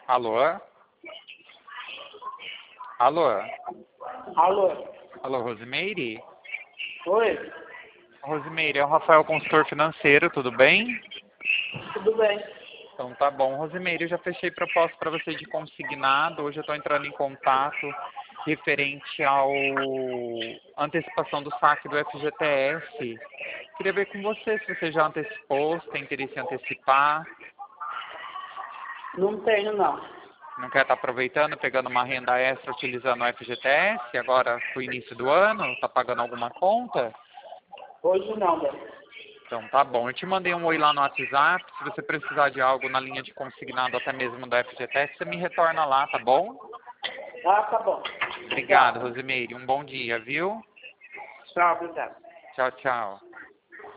Alô? Alô? Alô? Alô, Rosimeire? Oi? Rosimeire, é o Rafael, consultor financeiro, tudo bem? Tudo bem? Então tá bom. Rosimeire, eu já fechei proposta para você de consignado. Hoje eu estou entrando em contato referente ao antecipação do saque do FGTS. Queria ver com você se você já antecipou, se tem interesse em antecipar. Não tenho, não. Não quer estar aproveitando, pegando uma renda extra utilizando o FGTS, agora pro início do ano, está pagando alguma conta? Hoje não, velho. Então tá bom. Eu te mandei um oi lá no WhatsApp. Se você precisar de algo na linha de consignado, até mesmo da FGTS, você me retorna lá, tá bom? Ah, tá bom. Obrigado, Rosimeire. Um bom dia, viu? Tchau, obrigado. Tchau, tchau.